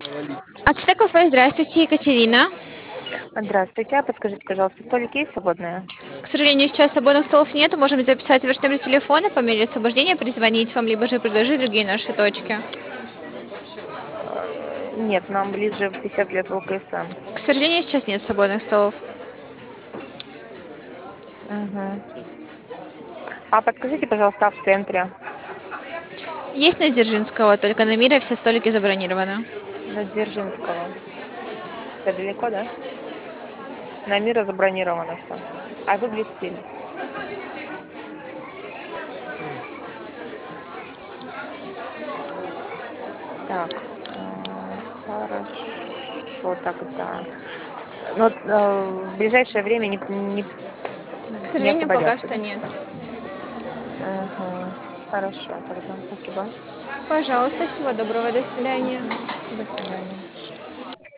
Ацтек кафе, здравствуйте, Екатерина. Здравствуйте, а подскажите, пожалуйста, столики есть свободные? К сожалению, сейчас свободных столов нет, можем записать ваш номер телефона, по мере освобождения перезвонить вам, либо же предложить другие наши точки. Нет, нам ближе 50 лет в ЛКСМ. К сожалению, сейчас нет свободных столов. Угу. А подскажите, пожалуйста, в центре, Есть на Дзержинского, только на Мира все столики забронированы. на Дзержинского. Это далеко, да? На Мира забронировано все. А вы блестили. Так, хорошо тогда. Но в ближайшее время К не сожалению, пока освободятся, что да? нет. Угу. Хорошо тогда, спасибо. Пожалуйста, всего доброго, до свидания.